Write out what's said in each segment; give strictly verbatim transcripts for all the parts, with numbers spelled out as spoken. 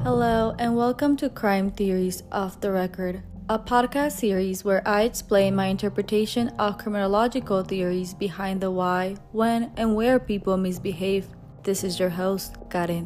Hello, and welcome to Crime Theories Off the Record, a podcast series where I explain my interpretation of criminological theories behind the why, when, and where people misbehave. This is your host, Karen.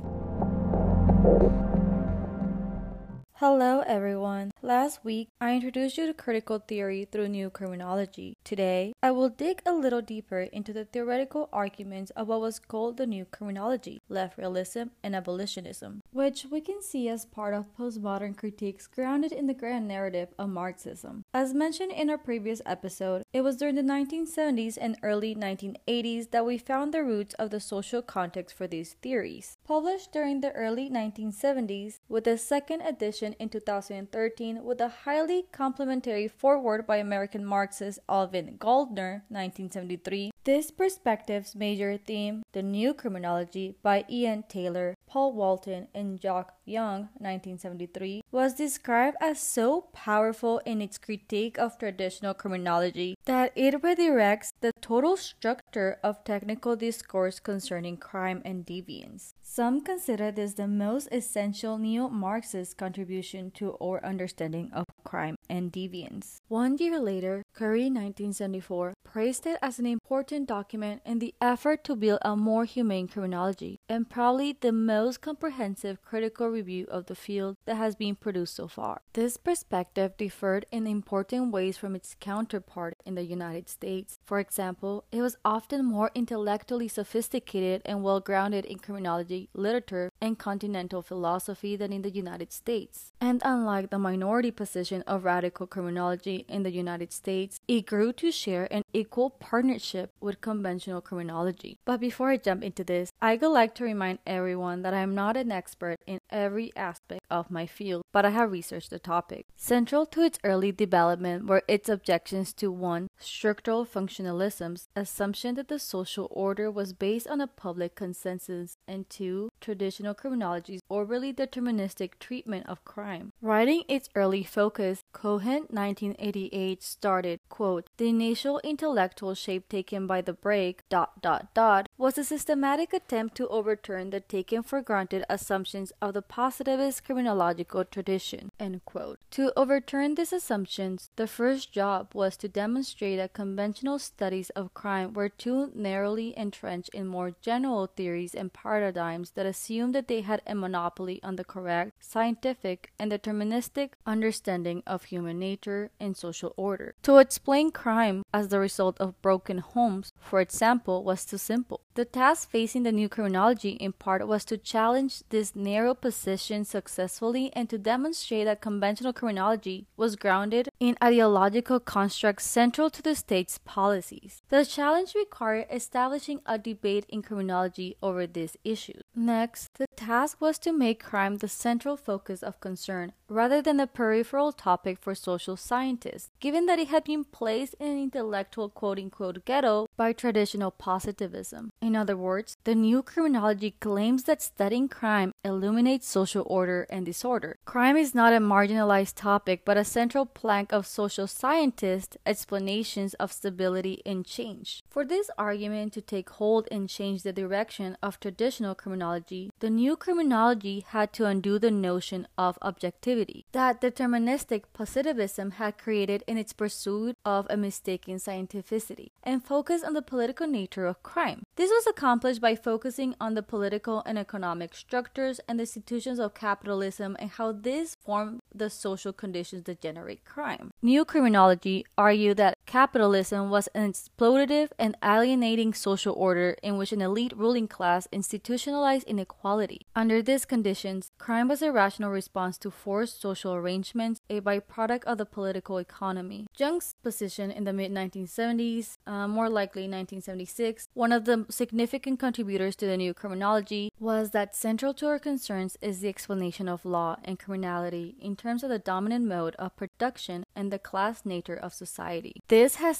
Hello everyone. Last week, I introduced you to critical theory through new criminology. Today, I will dig a little deeper into the theoretical arguments of what was called the new criminology, left realism, and abolitionism, which we can see as part of postmodern critiques grounded in the grand narrative of Marxism. As mentioned in our previous episode, it was during the nineteen seventies and early nineteen eighties that we found the roots of the social context for these theories. Published during the early nineteen seventies, with the second edition in two thousand thirteen with a highly complimentary foreword by American Marxist Alvin Goldner, nineteen seventy-three. This perspective's major theme, the new criminology by Ian Taylor, Paul Walton, and Jacques Young, nineteen seventy-three, was described as so powerful in its critique of traditional criminology that it redirects the total structure of technical discourse concerning crime and deviance. Some consider this the most essential neo-Marxist contribution to our understanding of crime and deviance. One year later, Curry, nineteen seventy-four, praised it as an important document in the effort to build a more humane criminology, and probably the most comprehensive critical review of the field that has been produced so far. This perspective differed in important ways from its counterpart in the United States. For example, it was often more intellectually sophisticated and well-grounded in criminology, literature, and continental philosophy than in the United States. And unlike the minority position of radical criminology in the United States, it grew to share an equal partnership with conventional criminology. But before I jump into this, I would like to remind everyone that I am not an expert in every aspect of my field, but I have researched the topic. Central to its early development were its objections to one, structural functionalism's assumption that the social order was based on a public consensus, and two, traditional criminology's overly deterministic treatment of crime. Writing its early focus, Cohen, nineteen eighty-eight, started, quote, "The initial intellectual shape taken by the break, dot, dot, dot, was a systematic attempt to overturn the taken for granted assumptions of the positivist criminological tradition," end quote. To overturn these assumptions, the first job was to demonstrate that conventional studies of crime were too narrowly entrenched in more general theories and paradigms that assumed that they had a monopoly on the correct, scientific, and deterministic understanding of human nature and social order. To explain crime as the result of broken homes, for example, was too simple. The task facing the new criminology in part was to challenge this narrow position successfully and to demonstrate that conventional criminology was grounded in ideological constructs central to the state's policies. The challenge required establishing a debate in criminology over these issues. Next, the task was to make crime the central focus of concern rather than a peripheral topic for social scientists, given that it had been placed in an intellectual quote-unquote ghetto by traditional positivism. In other words, the new criminology claims that studying crime illuminates social order and disorder. Crime is not a marginalized topic, but a central plank of social scientists' explanations of stability and change. For this argument to take hold and change the direction of traditional criminology, the new criminology had to undo the notion of objectivity that deterministic positivism had created in its pursuit of a mistaken scientificity, and focus on the political nature of crime. This was accomplished by focusing on the political and economic structures and the institutions of capitalism and how these form the social conditions that generate crime. New criminology argued that capitalism was an exploitative and alienating social order in which an elite ruling class institutionalized inequality. Under these conditions, crime was a rational response to forced social arrangements, a byproduct of the political economy. Jung's position in the mid nineteen seventies, uh, more likely nineteen seventy-six, one of the significant contributors to the new criminology, was that central to our concerns is the explanation of law and criminality in terms of the dominant mode of production and the class nature of society. This has been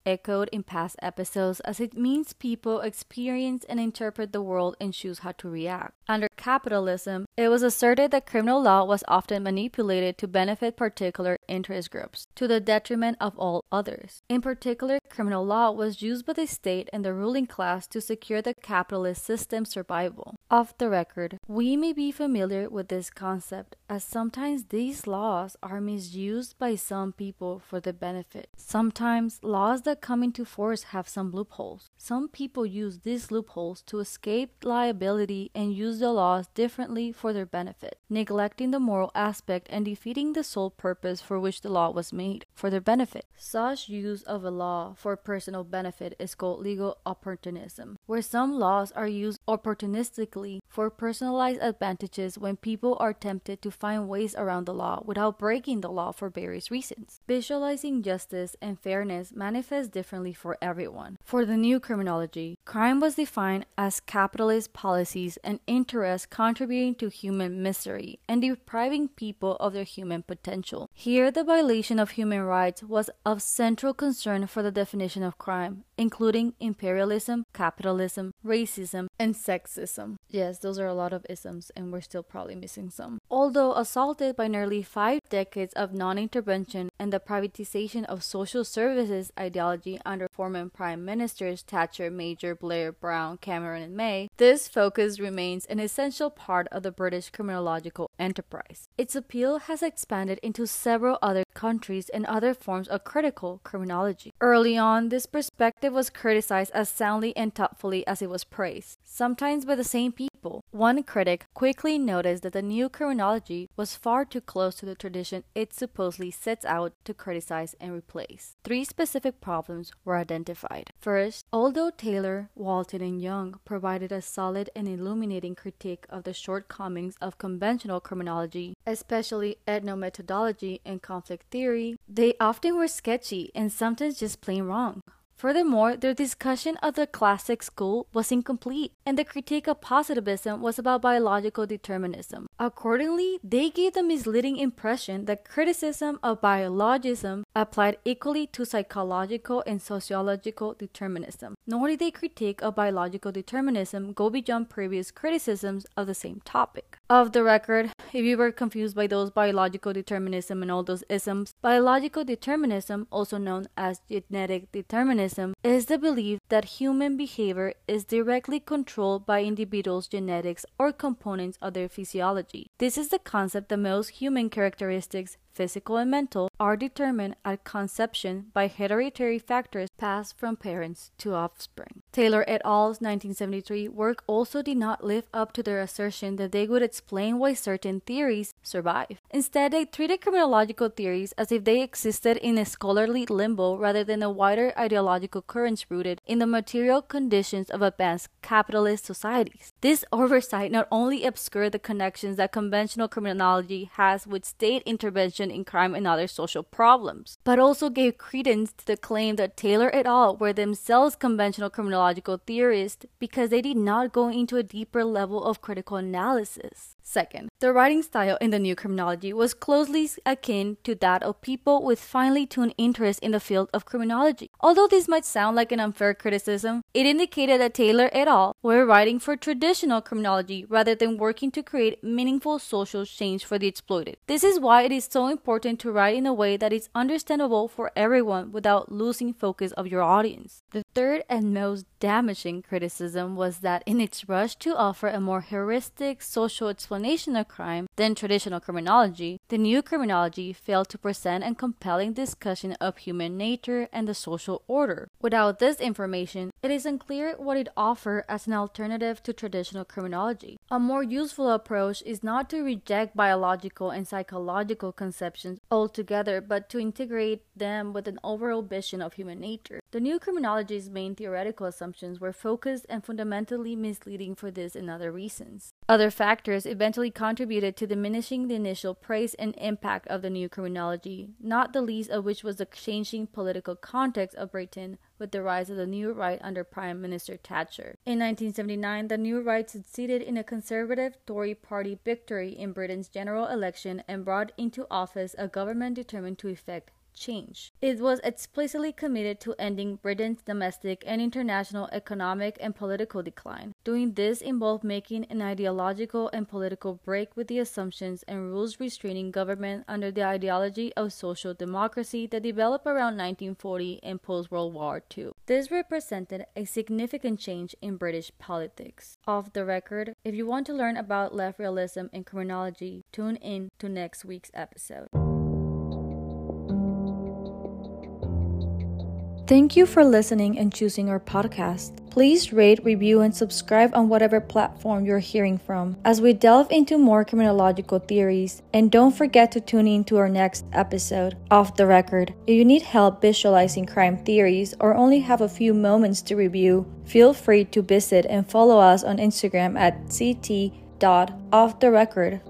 echoed in past episodes, as it means people experience and interpret the world and choose how to react. Under capitalism, it was asserted that criminal law was often manipulated to benefit particular interest groups, to the detriment of all others. In particular, criminal law was used by the state and the ruling class to secure the capitalist system's survival. Off the record, we may be familiar with this concept, as sometimes these laws are misused by some people for their benefit. Sometimes, laws that come into force have some loopholes. Some people use these loopholes to escape liability and use the laws differently for their benefit, neglecting the moral aspect and defeating the sole purpose for which the law was made, for their benefit. Such use of a law for personal benefit is called legal opportunism, where some laws are used opportunistically for personalized advantages when people are tempted to find ways around the law without breaking the law for various reasons. Visualizing justice and fairness manifest differently for everyone. For the new criminology, crime was defined as capitalist policies and interests contributing to human misery and depriving people of their human potential. Here, the violation of human rights was of central concern for the definition of crime, including imperialism, capitalism, racism, and sexism. Yes, those are a lot of isms, and we're still probably missing some. Although assaulted by nearly five decades of non-intervention and the privatization of social services ideology under former Prime Ministers Thatcher, Major, Blair, Brown, Cameron, and May, this focus remains an essential part of the British criminological enterprise. Its appeal has expanded into several other countries and other forms of critical criminology. Early on, this perspective was criticized as soundly and thoughtfully as it was praised, sometimes by the same people. One critic quickly noticed that the new criminology was far too close to the tradition it supposedly sets out to criticize and replace. Three specific problems were identified. First, although Taylor, Walton, and Young provided a solid and illuminating critique of the shortcomings of conventional criminology, especially ethnomethodology and conflict theory, they often were sketchy and sometimes just plain wrong. Furthermore, their discussion of the classic school was incomplete, and the critique of positivism was about biological determinism. Accordingly, they gave the misleading impression that criticism of biologism applied equally to psychological and sociological determinism. Nor did they critique of biological determinism go beyond previous criticisms of the same topic. Of the record, if you were confused by those biological determinism and all those isms, biological determinism, also known as genetic determinism, is the belief that human behavior is directly controlled by individuals' genetics or components of their physiology. This is the concept that most human characteristics, physical and mental, are determined at conception by hereditary factors passed from parents to offspring. Taylor et al.'s nineteen seventy-three work also did not live up to their assertion that they would explain why certain theories survive. Instead, they treated criminological theories as if they existed in a scholarly limbo rather than a wider ideological currents rooted in the material conditions of advanced capitalist societies. This oversight not only obscured the connections that conventional criminology has with state intervention in crime and other social problems, but also gave credence to the claim that Taylor et al. Were themselves conventional criminological theorists because they did not go into a deeper level of critical analysis. Second, the writing style in the new criminology was closely akin to that of people with finely tuned interest in the field of criminology. Although this might sound like an unfair criticism, it indicated that Taylor et al. Were writing for traditional criminology rather than working to create meaningful social change for the exploited. This is why it is so important to write in a way that is understandable for everyone without losing focus of your audience. The third and most damaging criticism was that in its rush to offer a more heuristic social explanation of crime than traditional criminology, the new criminology failed to present a compelling discussion of human nature and the social order. Without this information, it is unclear what it offered as an alternative to traditional criminology. A more useful approach is not to reject biological and psychological conceptions altogether, but to integrate them with an overall vision of human nature. The new criminology's main theoretical assumptions were focused and fundamentally misleading for this and other reasons. Other factors eventually contributed to diminishing the initial praise and impact of the new criminology, not the least of which was the changing political context of Britain with the rise of the New Right under Prime Minister Thatcher. In nineteen seventy-nine, the New Right succeeded in a conservative Tory party victory in Britain's general election and brought into office a government determined to effect change. It was explicitly committed to ending Britain's domestic and international economic and political decline. Doing this involved making an ideological and political break with the assumptions and rules restraining government under the ideology of social democracy that developed around nineteen forty and post-World War Two. This represented a significant change in British politics. Off the record, if you want to learn about left realism and criminology, tune in to next week's episode. Thank you for listening and choosing our podcast. Please rate, review, and subscribe on whatever platform you're hearing from as we delve into more criminological theories. And don't forget to tune in to our next episode, Off the Record. If you need help visualizing crime theories or only have a few moments to review, feel free to visit and follow us on Instagram at ct dot off the record.